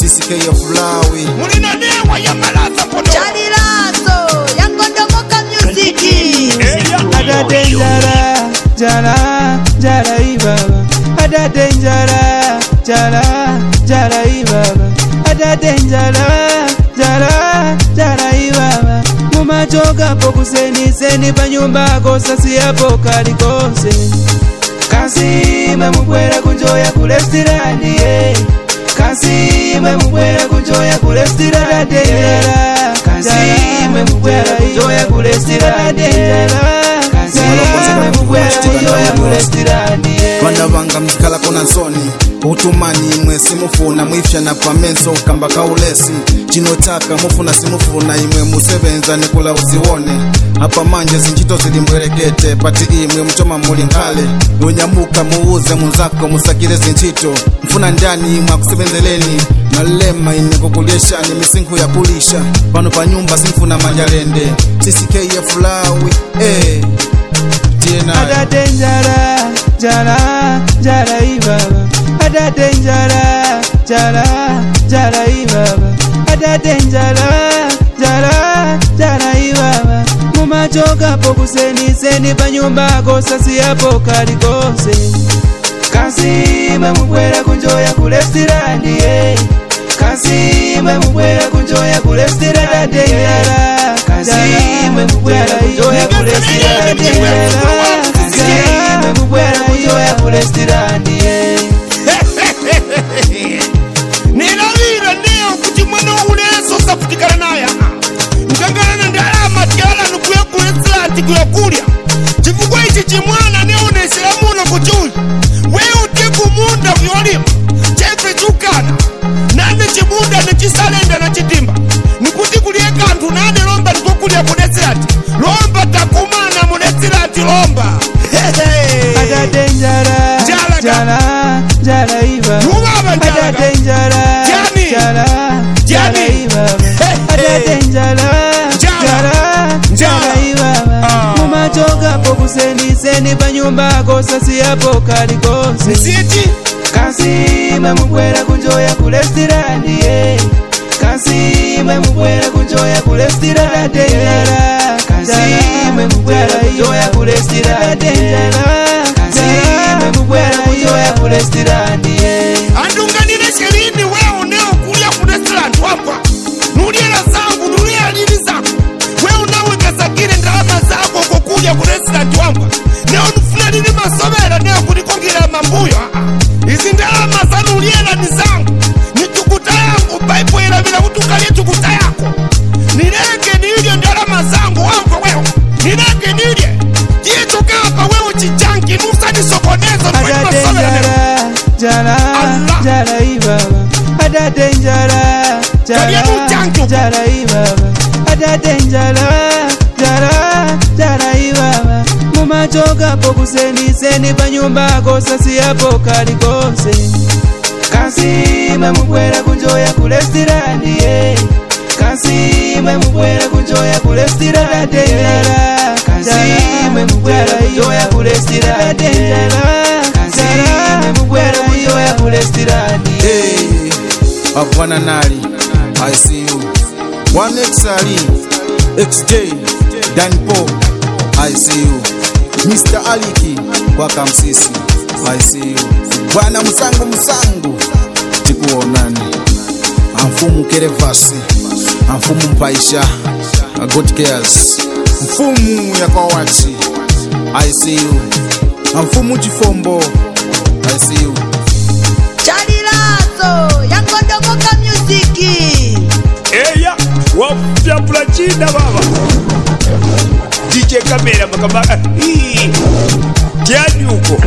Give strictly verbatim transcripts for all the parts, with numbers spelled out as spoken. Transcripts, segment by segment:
C C K ya Fulawi mulina newa ya malaza podo Chalilazo yangondomoka music Ada denjara jara jara ibaba Ada denjara jara jara ibaba Ada denjara jara jara ibaba Mumachoka pokuseni seni panyumba kosa siyapo kalikose Kasime mubwera kunjoya ku restaurant yeah Kasime mubwera kunjoya ku restaurant yeah Kasime mubwera kunjoya ku restaurant yeah Bana banga mzikala kona zoni utumani imwe simufuna mwifya na pamenso kamba kaulesi chinotaka mufuna simufuna imwe musebenza nekula usiwone hapa manje zinjito zilimbwerekete pati imwe mchoma mulinkale nonyamuka muuze munzako musakile zinjito mfuna ndani imwe akusebenzeleni nalema ine kukulieshani misinku ya kulisha pano pa nyumba simfuna manjalende C C K ya Fulawi eh Ada denjara jara jara ibaba Ada denjara jara jara ibaba Ada denjara jara jara ibaba Mumachoka pokuseni seni panyumba kosa siyapo kalikose Kasime mubwera kunjoya ku restaurant yeah Kasime mubwera kunjoya ku restaurant yeah Kasime mubwera kunjoya ku restaurant yeah Kasime mubwera kunjoya ku restaurant yeah Nilavira neo kuti mwana uleso safutikana naya Nkangana na ndalama tiala nukuya ku restaurant kuya kulya Chifukwa ichi chimwana neonesera muno kuchuli Wewe utiku munda vyolima Chefe chukana Nane chibunda nechisalenda na chitimba Nikuti kulie kantu nane lomba nikukulia ku restaurant Lomba takumana mu restaurant lomba Ada denjara Jala jara jara ibaba Mubaba jala Ada denjara Jani jara jara Jani ibaba Ada denjara jara jara ibaba Mumachoka pokuseni seni panyumba kosa siyapo kalikose Siti Kasime mubwera kunjoya ku restaurant yeah Kasime mubwera kunjoya ku restaurant yeah Kasime mubwera kunjoya ku restaurant yeah Kasime mubwera kunjoya ku restaurant yeah Andunganire sherini wewe neo kulia ku restaurant wapa Nuliela zangu nulia lili zako Wewe unawekeza kile ndarama zako kukulia ku restaurant wapa Neo nufuna lili masomera neo kulikongira mambuyo Izi ndarama za nuliela ni zangu Nitukuta yangu paipo ila vila utukalia tukuta yako Nireke nilio ndarama zangu wako wewe Nireke nilio Tie tukapa wewe chichanki Nusa nisokonezo Ada denjara jara jara ibaba Ada denjara jara jara ibaba Ada denjara jara jara ibaba Mumachoka pokuseni seni panyumba kosa siyapo kalikose Kasime mubwera kunjoya ku restaurant yeah Kasime mubwera kunjoya ku restaurant yeah Kasime mubwera kunjoya ku restaurant yeah Kasime mubwera kunjoya ku restaurant hey Abwana Nali I see you One X Ali X J Dan Po I see you Mister Aliki Waka Msisi I see you Bwana Musangu Musangu Tikuonani Amfumu Kerevasi Amfumu Mpaisha Good Girls Mfumu ya kwa wachi I see you Amfumu Jifombo I see you Chalilazo yangondomoka music Eya wafya plachina baba D J Kamera makama Tiani uko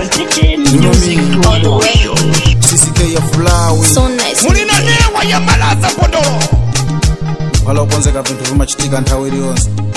C C K ya Fulawi So nice Mulina newa ya malaza pondoro Wala ukonzeka vintu vimachitika nthawi iliyonse